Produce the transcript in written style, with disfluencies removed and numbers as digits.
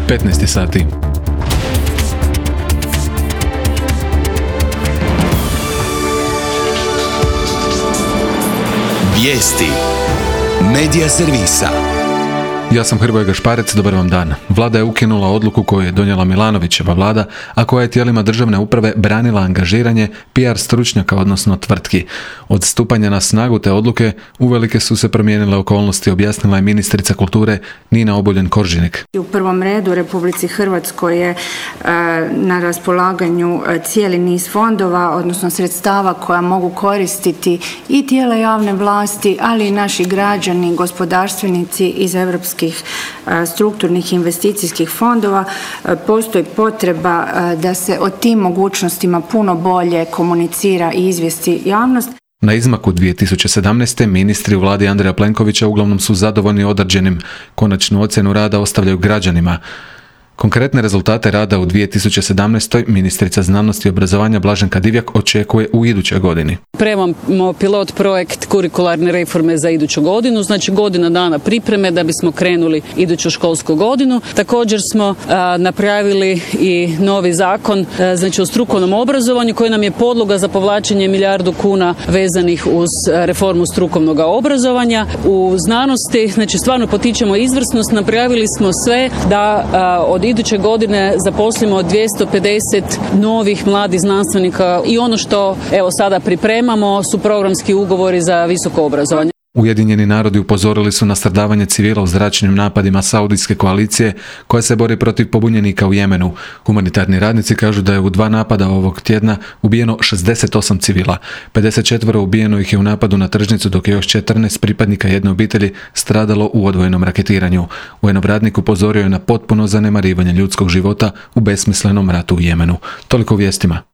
15 sati. Vijesti Medija servisa. Ja sam Hrvoje Gašparec, dobar vam dan. Vlada je ukinula odluku koju je donijela Milanovićeva vlada, a koja je tijelima državne uprave branila angažiranje PR stručnjaka, odnosno tvrtki. Od stupanja na snagu te odluke uvelike su se promijenile okolnosti, objasnila je ministrica kulture Nina Obuljen-Koržinek. U prvom redu Republici Hrvatskoj je na raspolaganju cijeli niz fondova, odnosno sredstava koja mogu koristiti i tijela javne vlasti, ali i naši građani, gospodarstvenici iz europskih strukturnih investicijskih fondova. Postoji potreba da se o tim mogućnostima puno bolje komunicira i izvijesti javnost. Na izmaku 2017. ministri u vladi Andreja Plenkovića uglavnom su zadovoljni određenim. Konačnu ocjenu rada ostavljaju građanima. Konkretne rezultate rada u 2017. ministrica znanosti i obrazovanja Blaženka Divjak očekuje u idućoj godini. Pripremamo pilot projekt kurikularne reforme za iduću godinu, znači godina dana pripreme da bismo krenuli iduću školsku godinu. Također smo napravili i novi zakon, znači o strukovnom obrazovanju koji nam je podloga za povlačenje milijardu kuna vezanih uz reformu strukovnog obrazovanja. U znanosti, znači stvarno potičemo izvrsnost, napravili smo sve da od iduće godine zaposlimo 250 novih mladih znanstvenika i ono što evo sada pripremamo su programski ugovori za visoko obrazovanje. Ujedinjeni narodi upozorili su na stradavanje civila u zračnim napadima Saudijske koalicije koja se bori protiv pobunjenika u Jemenu. Humanitarni radnici kažu da je u 2 napada ovog tjedna ubijeno 68 civila. 54 ubijeno ih je u napadu na tržnicu, dok je još 14 pripadnika jedne obitelji stradalo u odvojenom raketiranju. UN-ov radnik upozorio je na potpuno zanemarivanje ljudskog života u besmislenom ratu u Jemenu. Toliko u vijestima.